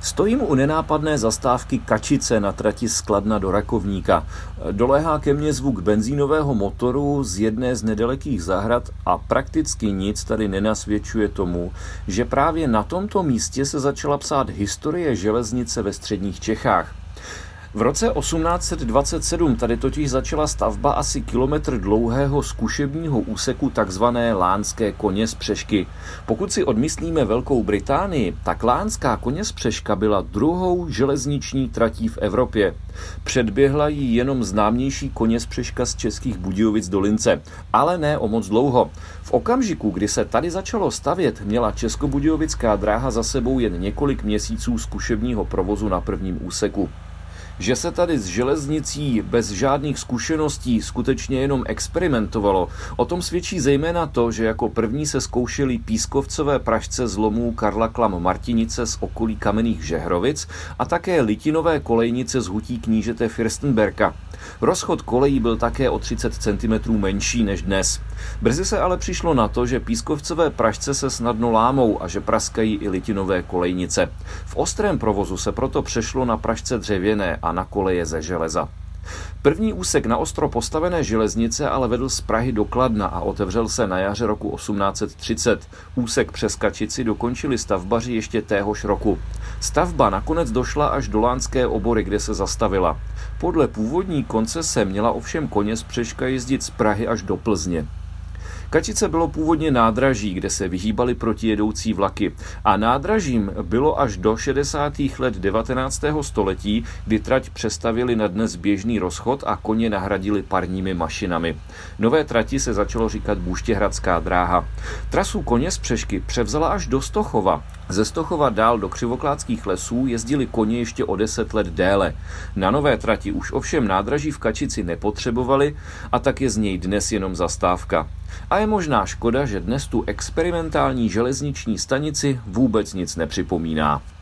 Stojím u nenápadné zastávky Kačice na trati z Kladna do Rakovníka. Doléhá ke mně zvuk benzínového motoru z jedné z nedalekých zahrad a prakticky nic tady nenasvědčuje tomu, že právě na tomto místě se začala psát historie železnice ve středních Čechách. V roce 1827 tady totiž začala stavba asi kilometr dlouhého zkušebního úseku takzvané Lánské koněspřežky. Pokud si odmyslíme Velkou Británii, tak Lánská koněspřežka byla druhou železniční tratí v Evropě. Předběhla ji jenom známější koněspřežka z Českých Budějovic do Lince, ale ne o moc dlouho. V okamžiku, kdy se tady začalo stavět, měla Českobudějovická dráha za sebou jen několik měsíců zkušebního provozu na prvním úseku. Že se tady s železnicí bez žádných zkušeností skutečně jenom experimentovalo, o tom svědčí zejména to, že jako první se zkoušely pískovcové pražce z lomů Karla Klam Martinice z okolí Kamenných Žehrovic a také litinové kolejnice z hutí knížete Fürstenberka. Rozchod kolejí byl také o 30 cm menší než dnes. Brzy se ale přišlo na to, že pískovcové pražce se snadno lámou a že praskají i litinové kolejnice. V ostrém provozu se proto přešlo na pražce dřevěné a na koleje ze železa. První úsek na ostro postavené železnice ale vedl z Prahy do Kladna a otevřel se na jaře roku 1830. Úsek přes Kačici dokončili stavbaři ještě téhož roku. Stavba nakonec došla až do Lánské Obory, kde se zastavila. Podle původní koncese měla ovšem koněspřežka jezdit z Prahy až do Plzně. Kačice bylo původně nádraží, kde se vyhýbaly protijedoucí vlaky a nádražím bylo až do 60. let 19. století, kdy trať přestavěli na dnes běžný rozchod a koně nahradili parními mašinami. Nové trati se začalo říkat Bůštěhradská dráha. Trasu koněspřežky převzala až do Stochova. Ze Stochova dál do Křivoklátských lesů jezdili koně ještě o 10 let déle. Na nové trati už ovšem nádraží v Kačici nepotřebovali a tak je z něj dnes jenom zastávka. A je možná škoda, že dnes tu experimentální železniční stanici vůbec nic nepřipomíná.